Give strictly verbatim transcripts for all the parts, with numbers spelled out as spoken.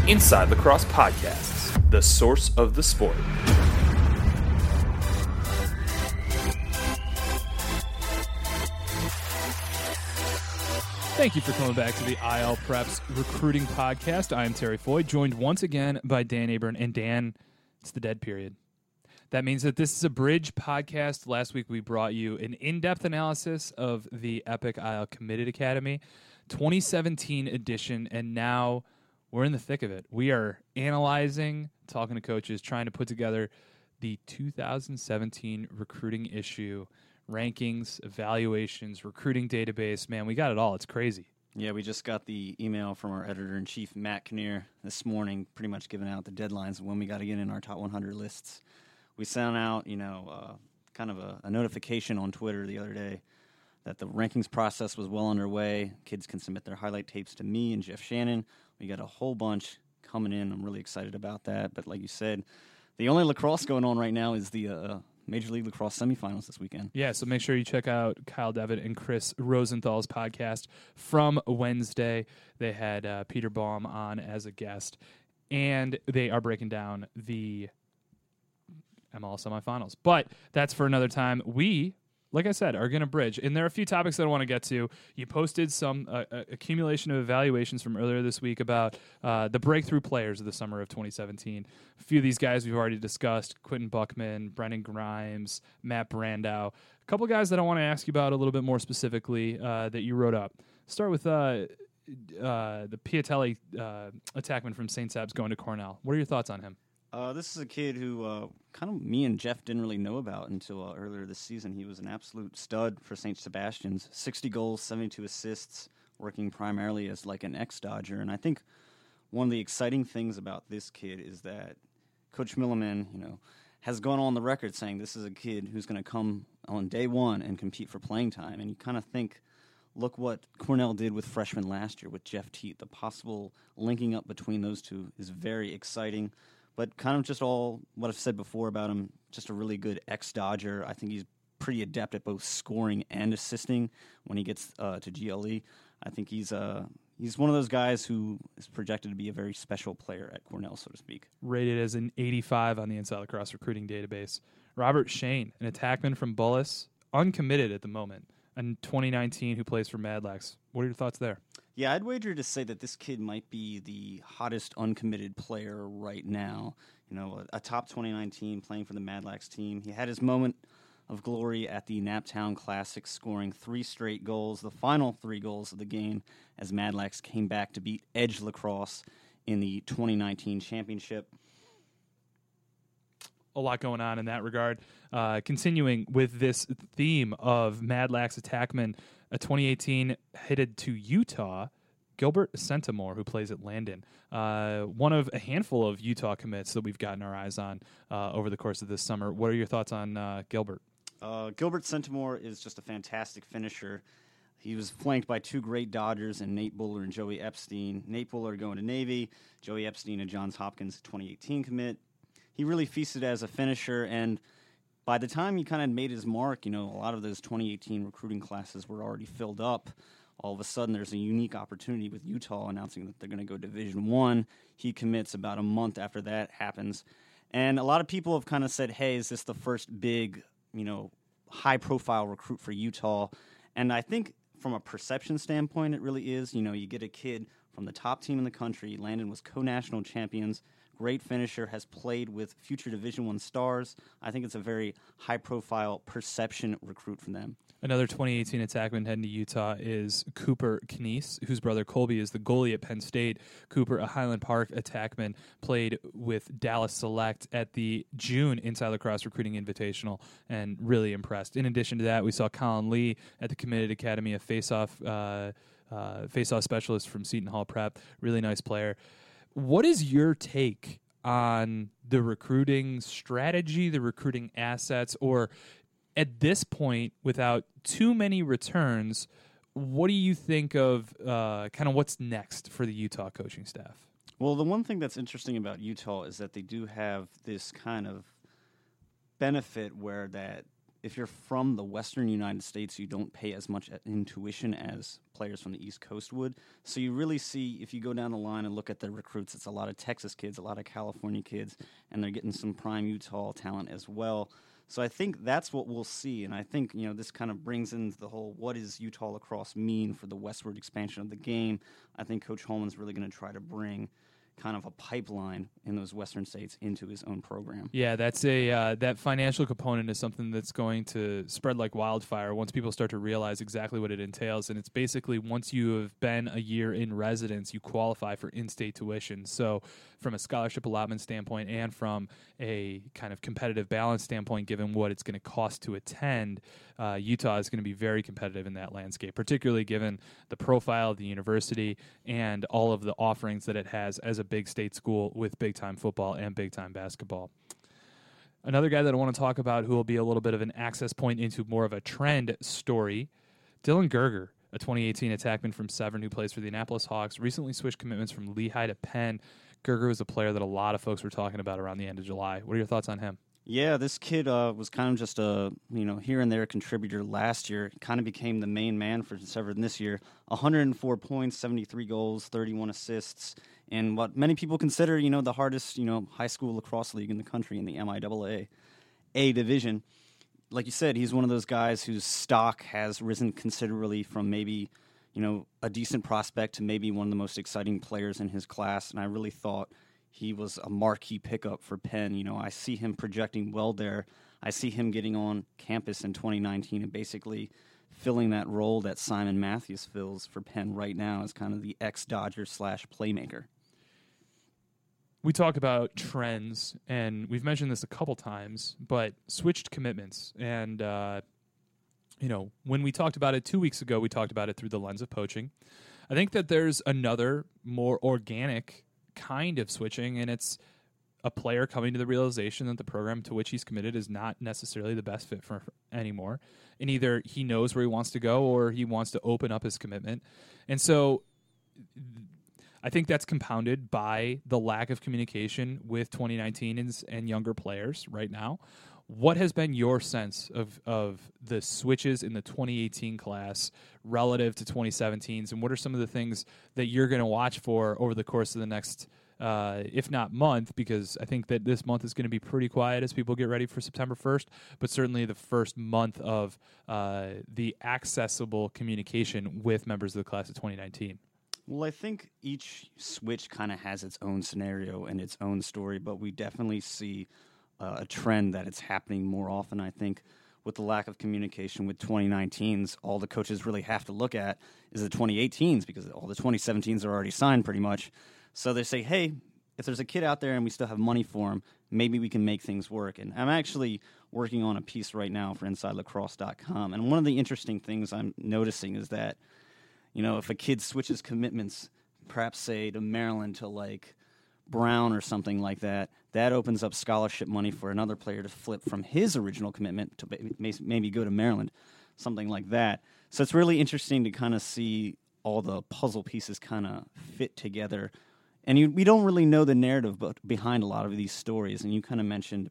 Inside Lacrosse Podcasts, the source of the sport. Thank you for coming back to the I L Preps Recruiting Podcast. I am Terry Foy, joined once again by Dan Abern. And Dan, it's the dead period. That means that this is a bridge podcast. Last week we brought you an in-depth analysis of the Epic I L Committed Academy twenty seventeen edition, and now we're in the thick of it. We are analyzing, talking to coaches, trying to put together the two thousand seventeen recruiting issue, rankings, evaluations, recruiting database. Man, we got it all. It's crazy. Yeah, we just got the email from our editor-in-chief, Matt Kinnear, this morning, pretty much giving out the deadlines of when we got to get in our top one hundred lists. We sent out, you know, uh, kind of a, a notification on Twitter the other day that the rankings process was well underway. Kids can submit their highlight tapes to me and Jeff Shannon. We got a whole bunch coming in. I'm really excited about that. But like you said, the only lacrosse going on right now is the uh, Major League Lacrosse semifinals this weekend. Yeah, so make sure you check out Kyle Devitt and Chris Rosenthal's podcast from Wednesday. They had uh, Peter Baum on as a guest, and they are breaking down the M L L semifinals. But that's for another time. We, like I said, are going to bridge. And there are a few topics that I want to get to. You posted some uh, accumulation of evaluations from earlier this week about uh, the breakthrough players of the summer of twenty seventeen. A few of these guys we've already discussed: Quentin Buckman, Brendan Grimes, Matt Brandau. A couple guys that I want to ask you about a little bit more specifically uh, that you wrote up. Start with uh, uh, the Piatelli uh, attackman from Saint Sab's going to Cornell. What are your thoughts on him? Uh, this is a kid who uh, kind of me and Jeff didn't really know about until uh, earlier this season. He was an absolute stud for Saint Sebastian's. sixty goals, seventy-two assists, working primarily as like an ex-Dodger. And I think one of the exciting things about this kid is that Coach Milliman, you know, has gone on the record saying this is a kid who's going to come on day one and compete for playing time. And you kind of think, look what Cornell did with freshmen last year with Jeff Teat. The possible linking up between those two is very exciting. But kind of just all what I've said before about him, just a really good ex-Dodger. I think he's pretty adept at both scoring and assisting when he gets uh, to G L E. I think he's uh, he's one of those guys who is projected to be a very special player at Cornell, so to speak. Rated as an eighty-five on the Inside Lacrosse recruiting database. Robert Shane, an attackman from Bullis, uncommitted at the moment, in twenty nineteen who plays for Mad Lax. What are your thoughts there? Yeah, I'd wager to say that this kid might be the hottest uncommitted player right now. You know, a, a top twenty nineteen playing for the Mad Lax team. He had his moment of glory at the Naptown Classic, scoring three straight goals, the final three goals of the game, as Mad Lax came back to beat Edge Lacrosse in the twenty nineteen championship. A lot going on in that regard. Uh, continuing with this theme of Mad Lax attackman, a twenty eighteen headed to Utah, Gilbert Centimore, who plays at Landon. Uh, one of a handful of Utah commits that we've gotten our eyes on uh, over the course of this summer. What are your thoughts on uh, Gilbert? Uh, Gilbert Centimore is just a fantastic finisher. He was flanked by two great Dodgers, and Nate Buller and Joey Epstein. Nate Buller going to Navy, Joey Epstein and Johns Hopkins twenty eighteen commit. He really feasted as a finisher, and by the time he kind of made his mark, you know, a lot of those twenty eighteen recruiting classes were already filled up. All of a sudden, there's a unique opportunity with Utah announcing that they're going to go Division One. He commits about a month after that happens, and a lot of people have kind of said, "Hey, is this the first big, you know, high-profile recruit for Utah?" And I think from a perception standpoint, it really is. You know, you get a kid from the top team in the country. Landon was co-national champions. Great finisher, has played with future Division One stars. I think it's a very high-profile perception recruit for them. Another twenty eighteen attackman heading to Utah is Cooper Knies, whose brother Colby is the goalie at Penn State. Cooper, a Highland Park attackman, played with Dallas Select at the June Inside Lacrosse Recruiting Invitational and really impressed. In addition to that, we saw Colin Lee at the Committed Academy, a face-off, uh, uh, face-off specialist from Seton Hall Prep. Really nice player. What is your take on the recruiting strategy, the recruiting assets, or at this point, without too many returns, what do you think of uh, kind of what's next for the Utah coaching staff? Well, the one thing that's interesting about Utah is that they do have this kind of benefit where that if you're from the western United States, you don't pay as much in tuition as players from the East Coast would. So you really see, if you go down the line and look at the recruits, it's a lot of Texas kids, a lot of California kids, and they're getting some prime Utah talent as well. So I think that's what we'll see, and I think, you know, this kind of brings in the whole, what does Utah lacrosse mean for the westward expansion of the game? I think Coach Holman's really going to try to bring kind of a pipeline in those western states into his own program. Yeah, that's a uh, that financial component is something that's going to spread like wildfire once people start to realize exactly what it entails. And it's basically, once you have been a year in residence, you qualify for in-state tuition. So from a scholarship allotment standpoint and from a kind of competitive balance standpoint, given what it's going to cost to attend, uh, Utah is going to be very competitive in that landscape, particularly given the profile of the university and all of the offerings that it has as a big state school with big-time football and big-time basketball. Another guy that I want to talk about who will be a little bit of an access point into more of a trend story, Dylan Gerger, a twenty eighteen attackman from Severn who plays for the Annapolis Hawks, recently switched commitments from Lehigh to Penn. Gerger was a player that a lot of folks were talking about around the end of July. What are your thoughts on him? Yeah, this kid uh, was kind of just a, you know, here and there contributor last year. Kind of became the main man for Severn this year. one hundred four points, seventy-three goals, thirty-one assists, and what many people consider, you know, the hardest, you know, high school lacrosse league in the country in the M I A A A division. Like you said, he's one of those guys whose stock has risen considerably from maybe, you know, a decent prospect to maybe one of the most exciting players in his class, and I really thought he was a marquee pickup for Penn. You know, I see him projecting well there. I see him getting on campus in twenty nineteen and basically filling that role that Simon Matthews fills for Penn right now as kind of the ex-Dodger slash playmaker. We talk about trends, and we've mentioned this a couple times, but switched commitments. And, uh, you know, when we talked about it two weeks ago, we talked about it through the lens of poaching. I think that there's another more organic kind of switching, and it's a player coming to the realization that the program to which he's committed is not necessarily the best fit for anymore. And either he knows where he wants to go or he wants to open up his commitment. And so I think that's compounded by the lack of communication with twenty nineteen and, and younger players right now. What has been your sense of, of the switches in the twenty eighteen class relative to twenty seventeen's, and what are some of the things that you're going to watch for over the course of the next, uh, if not month, because I think that this month is going to be pretty quiet as people get ready for September first, but certainly the first month of uh, the accessible communication with members of the class of twenty nineteen? Well, I think each switch kind of has its own scenario and its own story, but we definitely see uh, a trend that it's happening more often. I think with the lack of communication with twenty nineteens, all the coaches really have to look at is the twenty eighteens, because all the twenty seventeens are already signed pretty much. So they say, hey, if there's a kid out there and we still have money for him, maybe we can make things work. And I'm actually working on a piece right now for inside lacrosse dot com, and one of the interesting things I'm noticing is that, you know, if a kid switches commitments, perhaps say to Maryland to like Brown or something like that, that opens up scholarship money for another player to flip from his original commitment to maybe go to Maryland, something like that. So it's really interesting to kind of see all the puzzle pieces kind of fit together. And you, we don't really know the narrative behind a lot of these stories. And you kind of mentioned,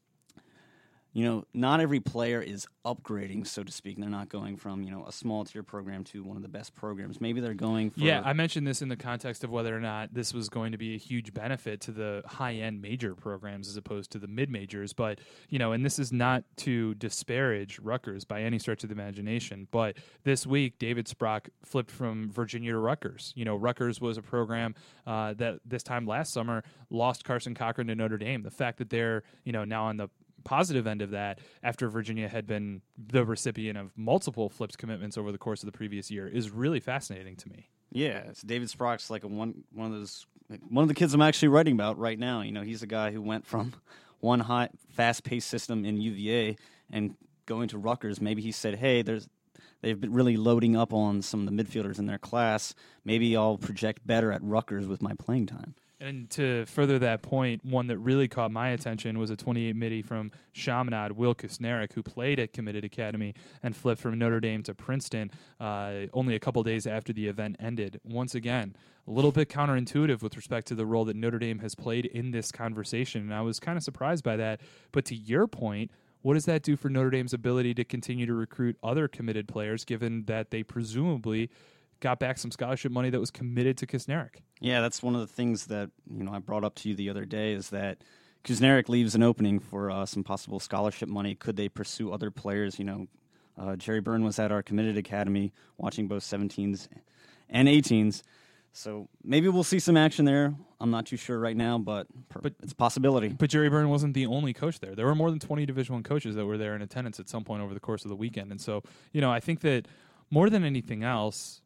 you know, not every player is upgrading, so to speak. They're not going from, you know, a small tier program to one of the best programs. Maybe they're going for... Yeah, I mentioned this in the context of whether or not this was going to be a huge benefit to the high-end major programs as opposed to the mid-majors. But, you know, and this is not to disparage Rutgers by any stretch of the imagination, but this week David Sprock flipped from Virginia to Rutgers. You know, Rutgers was a program uh, that this time last summer lost Carson Cochran to Notre Dame. The fact that they're, you know, now on the positive end of that, after Virginia had been the recipient of multiple flips commitments over the course of the previous year, is really fascinating to me. Yeah, it's David Sprock's like a one one of those one of the kids I'm actually writing about right now. You know, he's a guy who went from one hot, fast-paced system in U V A and going to Rutgers. Maybe he said, "Hey, there's they've been really loading up on some of the midfielders in their class. Maybe I'll project better at Rutgers with my playing time." And to further that point, one that really caught my attention was a twenty-eight middie from Chaminade, Will Kusnarek, who played at Committed Academy and flipped from Notre Dame to Princeton uh, only a couple days after the event ended. Once again, a little bit counterintuitive with respect to the role that Notre Dame has played in this conversation, and I was kind of surprised by that. But to your point, what does that do for Notre Dame's ability to continue to recruit other committed players, given that they presumably got back some scholarship money that was committed to Kusneric? Yeah, that's one of the things that you know I brought up to you the other day is that Kusneric leaves an opening for uh, some possible scholarship money. Could they pursue other players? You know, uh, Jerry Byrne was at our committed academy watching both seventeens and eighteens. So maybe we'll see some action there. I'm not too sure right now, but, per- But- it's a possibility. But Jerry Byrne wasn't the only coach there. There were more than twenty Division I coaches that were there in attendance at some point over the course of the weekend. And so, you know, I think that more than anything else,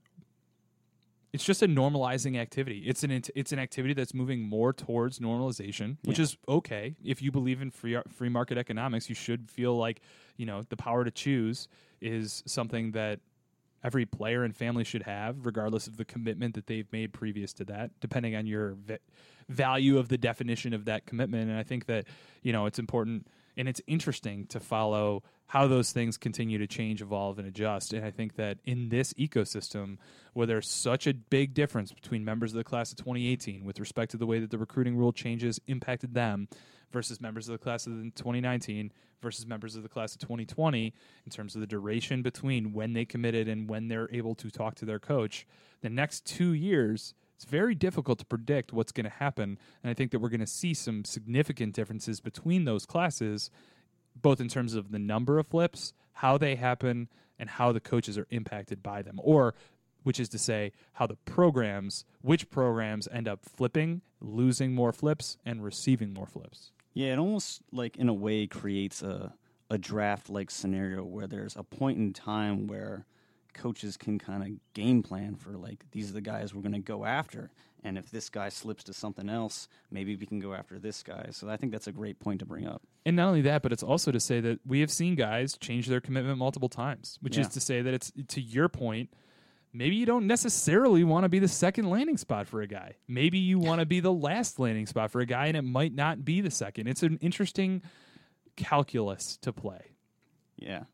it's just a normalizing activity. It's an it's an activity that's moving more towards normalization, which Yeah. is okay. If you believe in free free market economics, you should feel like, you know, the power to choose is something that every player and family should have, regardless of the commitment that they've made previous to that, depending on your v- value of the definition of that commitment. And I think that, you know, it's important and it's interesting to follow how those things continue to change, evolve, and adjust. And I think that in this ecosystem, where there's such a big difference between members of the class of twenty eighteen with respect to the way that the recruiting rule changes impacted them versus members of the class of twenty nineteen versus members of the class of twenty twenty in terms of the duration between when they committed and when they're able to talk to their coach, the next two years, it's very difficult to predict what's going to happen. And I think that we're going to see some significant differences between those classes, both in terms of the number of flips, how they happen, and how the coaches are impacted by them. Or, which is to say, how the programs, which programs end up flipping, losing more flips, and receiving more flips. Yeah, it almost like in a way creates a a draft like scenario where there's a point in time where coaches can kind of game plan for like these are the guys we're going to go after, and if this guy slips to something else, maybe we can go after this guy. So I think that's a great point to bring up. And not only that, but it's also to say that we have seen guys change their commitment multiple times, which Yeah. is to say that it's, to your point, maybe you don't necessarily want to be the second landing spot for a guy. Maybe you want to be the last landing spot for a guy, and it might not be the second. It's an interesting calculus to play. Yeah.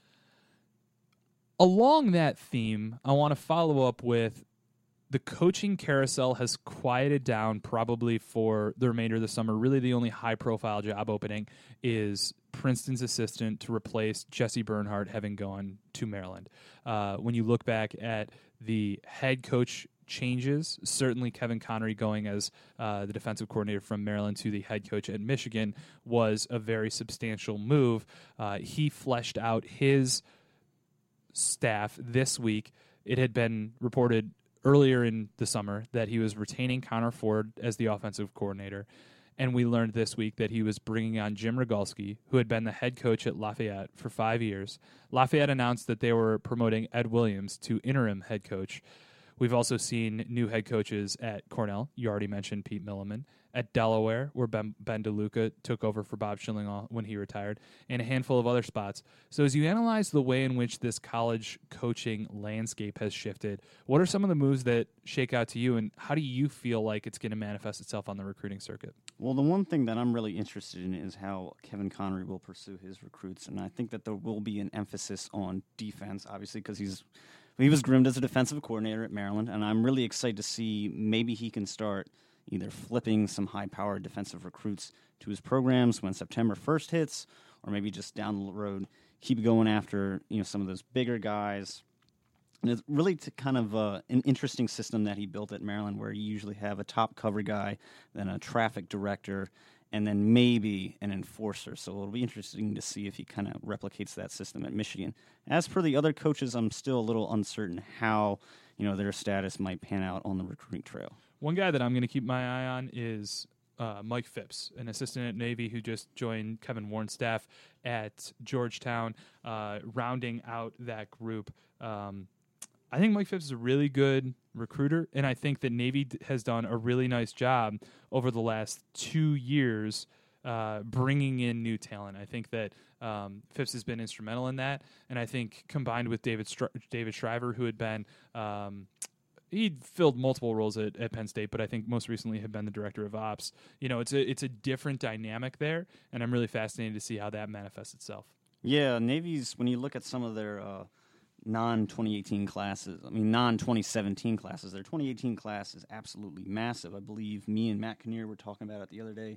Along that theme, I want to follow up with the coaching carousel has quieted down probably for the remainder of the summer. Really, the only high-profile job opening is Princeton's assistant to replace Jesse Bernhardt, having gone to Maryland. Uh, when you look back at the head coach changes, certainly Kevin Connery going as uh, the defensive coordinator from Maryland to the head coach at Michigan was a very substantial move. Uh, he fleshed out his staff this week. It had been reported earlier in the summer that he was retaining Connor Ford as the offensive coordinator, and we learned this week that he was bringing on Jim Rogalski, who had been the head coach at Lafayette for five years. Lafayette announced that they were promoting Ed Williams to interim head coach. We've also seen new head coaches at Cornell. You already mentioned Pete Milliman. At Delaware, where Ben, Ben DeLuca took over for Bob Schilling when he retired, and a handful of other spots. So as you analyze the way in which this college coaching landscape has shifted, what are some of the moves that shake out to you, and how do you feel like it's going to manifest itself on the recruiting circuit? Well, the one thing that I'm really interested in is how Kevin Connery will pursue his recruits, and I think that there will be an emphasis on defense, obviously, because he's he was groomed as a defensive coordinator at Maryland, and I'm really excited to see maybe he can start either flipping some high-powered defensive recruits to his programs when September first hits, or maybe just down the road keep going after you know some of those bigger guys. And it's really to kind of uh, an interesting system that he built at Maryland, where you usually have a top cover guy, then a traffic director, and then maybe an enforcer. So it'll be interesting to see if he kind of replicates that system at Michigan. As for the other coaches, I'm still a little uncertain how you know their status might pan out on the recruiting trail. One guy that I'm going to keep my eye on is uh, Mike Phipps, an assistant at Navy who just joined Kevin Warren's staff at Georgetown, uh, rounding out that group. Um, I think Mike Phipps is a really good recruiter, and I think that Navy d- has done a really nice job over the last two years uh, bringing in new talent. I think that um, Phipps has been instrumental in that, and I think combined with David Str- David Shriver, who had been um, he filled multiple roles at, at Penn State, but I think most recently had been the director of ops. You know, it's a it's a different dynamic there, and I'm really fascinated to see how that manifests itself. Yeah, Navy's, when you look at some of their uh, non-twenty eighteen classes, I mean non-twenty seventeen classes, their twenty eighteen class is absolutely massive. I believe me and Matt Kinnear were talking about it the other day.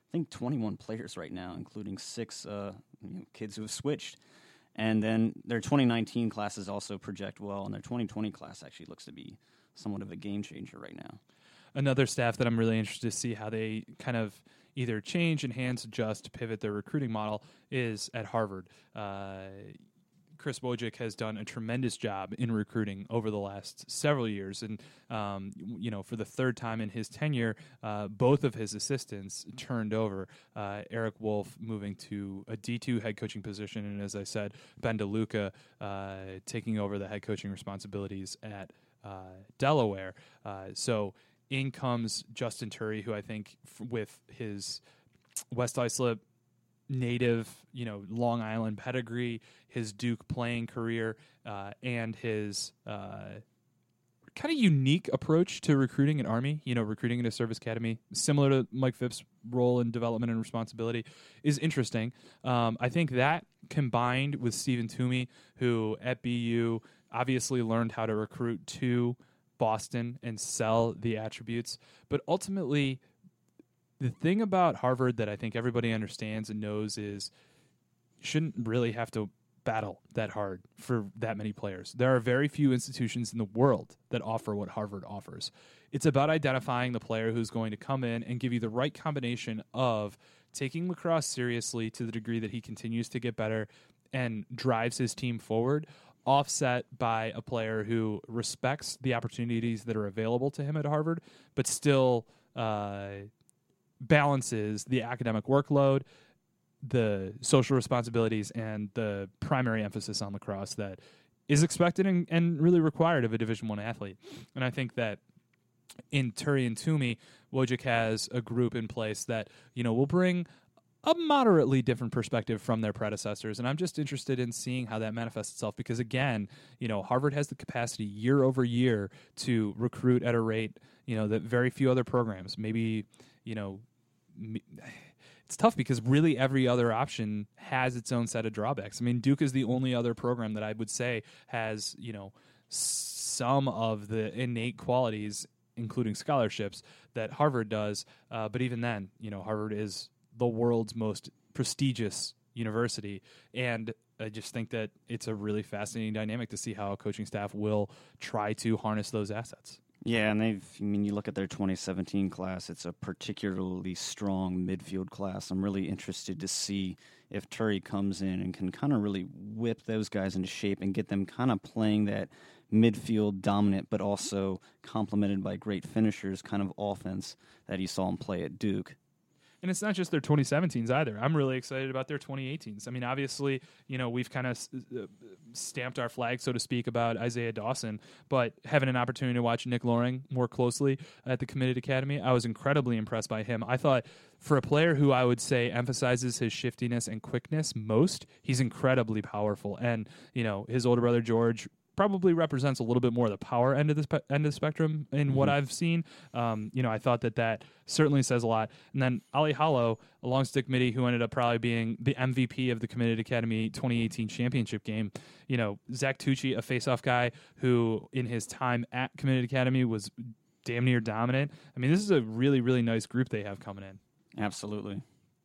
think, twenty-one players right now, including six uh, you know, kids who have switched. And then their twenty nineteen classes also project well, and their twenty twenty class actually looks to be somewhat of a game changer right now. Another staff that I'm really interested to see how they kind of either change, enhance, adjust, pivot their recruiting model is at Harvard. Uh, Chris Wojcik has done a tremendous job in recruiting over the last several years. And, um, you know, for the third time in his tenure, uh, both of his assistants turned over. Uh, Eric Wolf moving to a D two head coaching position. And as I said, Ben DeLuca uh, taking over the head coaching responsibilities at uh, Delaware. Uh, so in comes Justin Turry, who I think f- with his West Islip native, you know, Long Island pedigree, his Duke playing career, uh, and his uh, kind of unique approach to recruiting at Army, you know, recruiting in a service academy, similar to Mike Phipps' role in development and responsibility, is interesting. Um, I think that combined with Stephen Toomey, who at B U obviously learned how to recruit to Boston and sell the attributes, but ultimately the thing about Harvard that I think everybody understands and knows is you shouldn't really have to battle that hard for that many players. There are very few institutions in the world that offer what Harvard offers. It's about identifying the player who's going to come in and give you the right combination of taking lacrosse seriously to the degree that he continues to get better and drives his team forward, offset by a player who respects the opportunities that are available to him at Harvard, but still uh, balances the academic workload, the social responsibilities, and the primary emphasis on lacrosse that is expected and, and really required of a Division One athlete. And I think that in Turry and Toomey, Wojcik has a group in place that, you know, will bring a moderately different perspective from their predecessors. And I'm just interested in seeing how that manifests itself because, again, you know, Harvard has the capacity year over year to recruit at a rate, you know, that very few other programs, maybe, you know, it's tough because really every other option has its own set of drawbacks. I mean, Duke is the only other program that I would say has, you know, some of the innate qualities, including scholarships, that Harvard does. Uh, but even then, you know, Harvard is the world's most prestigious university. And I just think that it's a really fascinating dynamic to see how a coaching staff will try to harness those assets. Yeah, and they've, I mean, you look at their twenty seventeen class, it's a particularly strong midfield class. I'm really interested to see if Turry comes in and can kind of really whip those guys into shape and get them kind of playing that midfield dominant, but also complemented by great finishers kind of offense that you saw him play at Duke. And it's not just their twenty seventeens either. I'm really excited about their twenty eighteens. I mean, obviously, you know, we've kind of uh, stamped our flag, so to speak, about Isaiah Dawson, but having an opportunity to watch Nick Loring more closely at the Committed Academy, I was incredibly impressed by him. I thought for a player who I would say emphasizes his shiftiness and quickness most, he's incredibly powerful. And, you know, his older brother, George, probably represents a little bit more of the power end of the spe- end of the spectrum in mm-hmm. what I've seen. Um, you know, I thought that that certainly says a lot. And then Ali Hollow, a long stick midi who ended up probably being the M V P of the Committed Academy twenty eighteen championship game. You know, Zach Tucci, a face-off guy who in his time at Committed Academy was damn near dominant. I mean, this is a really, really nice group they have coming in. Absolutely.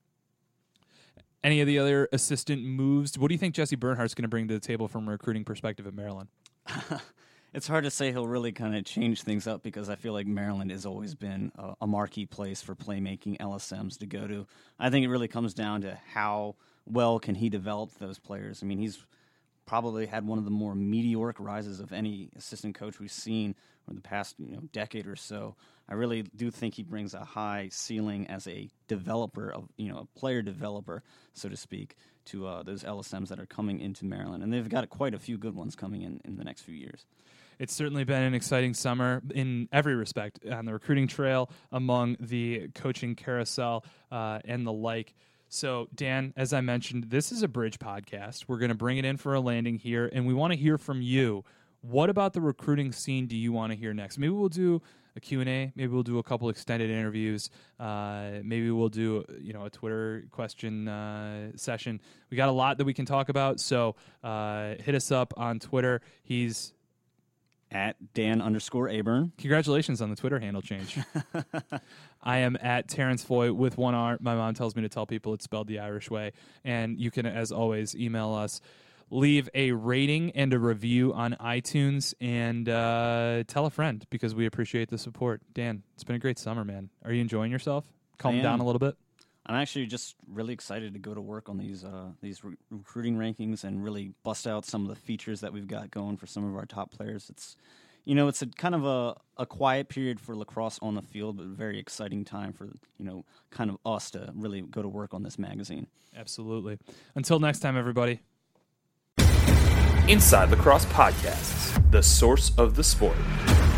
Any of the other assistant moves? What do you think Jesse Bernhardt's going to bring to the table from a recruiting perspective at Maryland? It's hard to say he'll really kind of change things up because I feel like Maryland has always been a, a marquee place for playmaking L S Ms to go to. I think it really comes down to how well can he develop those players. I mean, he's probably had one of the more meteoric rises of any assistant coach we've seen over the past you know decade or so. I really do think he brings a high ceiling as a developer of you know a player developer, so to speak, to uh, those L S Ms that are coming into Maryland, and they've got quite a few good ones coming in in the next few years. It's certainly been an exciting summer in every respect on the recruiting trail, among the coaching carousel, uh, and the like. So, Dan, as I mentioned, this is a bridge podcast. We're going to bring it in for a landing here, and we want to hear from you. What about the recruiting scene do you want to hear next? Maybe we'll do a Q and A. Maybe we'll do a couple extended interviews. Uh, maybe we'll do you know a Twitter question uh, session. We got a lot that we can talk about, so uh, hit us up on Twitter. He's at Dan underscore Aburn. Congratulations on the Twitter handle change. I am at Terrence Foy with one R. My mom tells me to tell people it's spelled the Irish way. And you can, as always, email us. Leave a rating and a review on iTunes, and uh, tell a friend, because we appreciate the support. Dan, it's been a great summer, man. Are you enjoying yourself? Calm down a little bit? I'm actually just really excited to go to work on these uh, these re- recruiting rankings and really bust out some of the features that we've got going for some of our top players. It's, you know, it's a kind of a, a quiet period for lacrosse on the field, but a very exciting time for, you know, kind of us to really go to work on this magazine. Absolutely. Until next time, everybody. Inside Lacrosse Podcasts, the source of the sport.